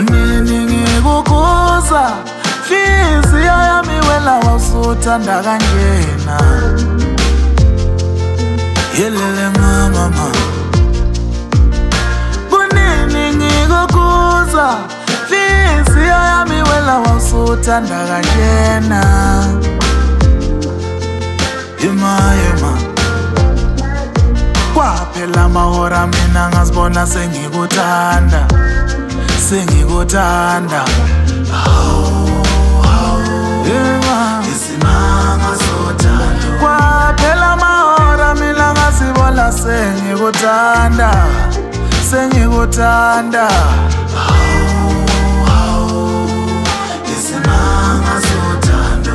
Kunini ngikukuza Fizi yami wela wasuthanda kanjena Yelele mama Kunini ngikukuza Fizi yami wela wasuthanda kanjena Yema Kwaphela amahora mina ngazibona sengikuthanda Isimanga sothando Kwaphela amahora mina ngazibona sengikuthanda Isimanga sothando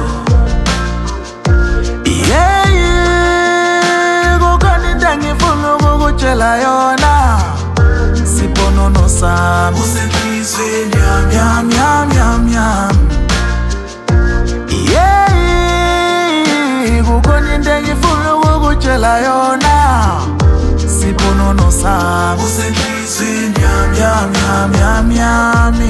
Ngifuna ukukutshela yona Siponono sami usenhlizweni yami kukhona into engifuna ukukutshela yona Siponono sami usenhlizweni yami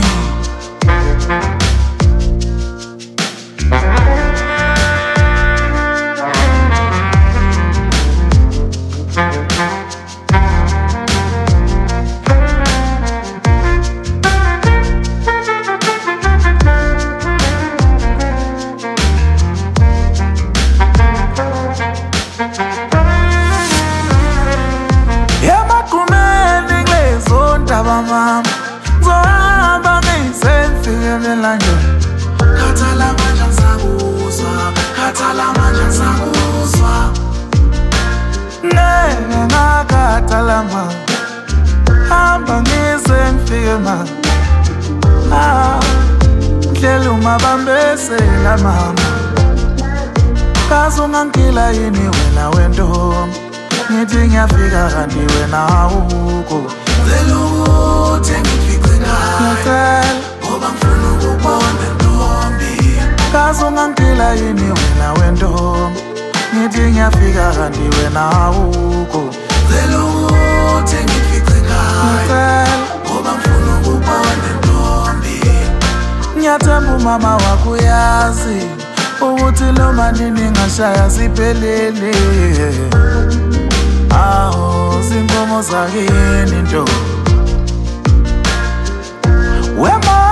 Mama, zohamba ngisenfikelele nje Khathala manje ngisakuzwa Ngeke ngakhathala mama Hamba ngisenfike mama Ndlela umabambesela mama Kaze ungangila yini wena wentombi Ngithi ngiyafika kanti wena awukho Ukuthi ngifice ekhaya ngoba ngifuna ukubona ntombi Kaze ungangila yini wena wentombi Ngithi ngiyafika kanti wena awukho Ukuthi ngifice ekhaya ngoba ngifuna ukubona ntombi Ngiyathemba umama wakho uyazi ukuthi noma nini ngashaya siphelele Zinkomo zakini nto Wema